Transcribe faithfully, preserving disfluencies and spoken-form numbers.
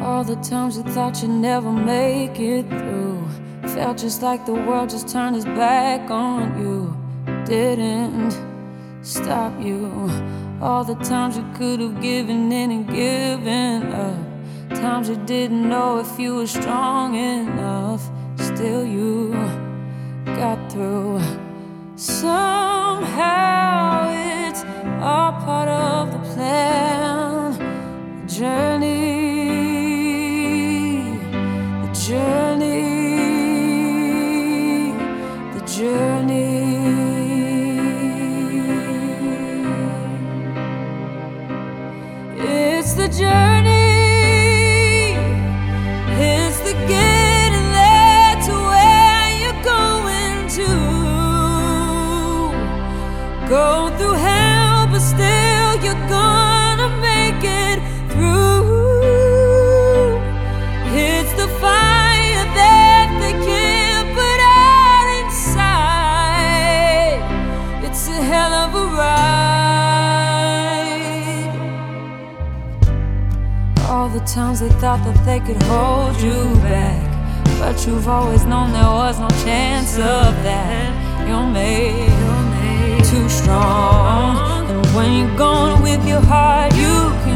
All the times you thought you'd never make it through, felt just like the world just turned its back on you. Didn't stop you. All the times you could have given in and given up, times you didn't know if you were strong enough. Still you got through. Somehow it's all part of the plan, the journey, the journey, the journey. It's the journey, it's the getting there to where you're going to. Go through hell, but still you're gonna make it through. It's the fire that they can't put out inside. It's a hell of a ride. All the times they thought that they could hold you back, but you've always known there was no chance of that. You're made, you're made too strong, and when you're going with your heart, you can